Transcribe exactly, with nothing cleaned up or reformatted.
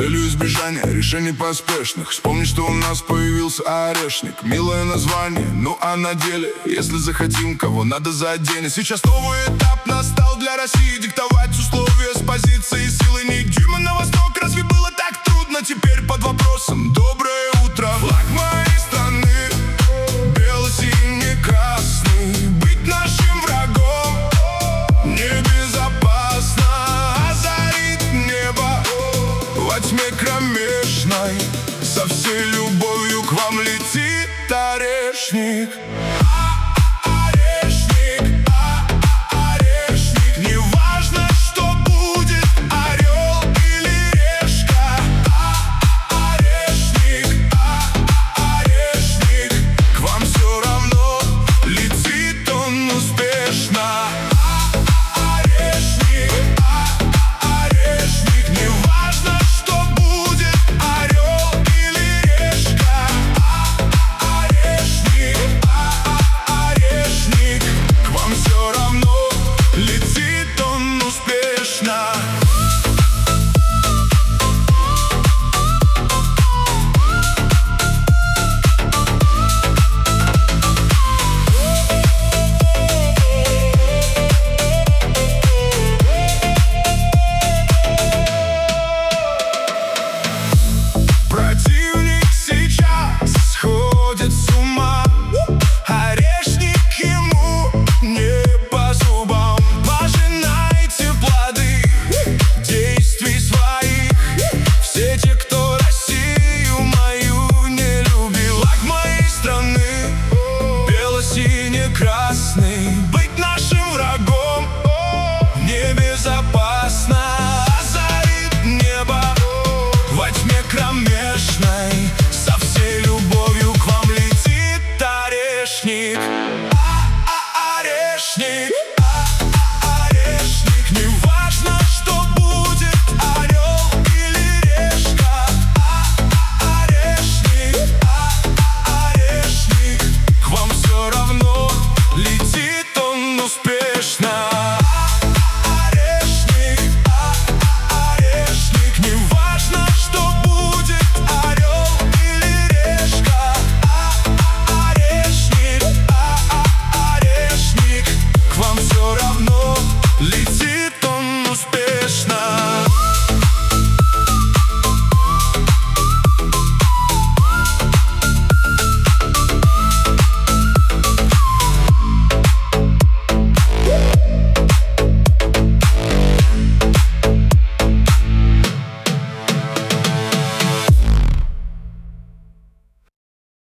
целью избежания решений поспешных. Вспомни, что у нас появился орешник. Милое название, ну а на деле, если захотим, кого надо заденем. Сейчас новый этап настал для России. Диктовать условия с позиции силы. Не Дима на восток, разве было так трудно? Теперь под вопросом доброе утро. Флаг моей страны бело-синий-красный. Быть нашим врагом небезопасно. Озарит небо во тьме кромешной. Со всей любовью к вам летит орешник. Противник сейчас сходит с ума. Орешник ему не по зубам. Пожинайте плоды действий своих. Все те, кто Россию мою не любил. Флаг моей страны бело-синий-красный. Быть нашим врагом небезопасно. Озарит небо во тьме кромешной. Со всей любовью к вам летит орешник. А-а-орешник.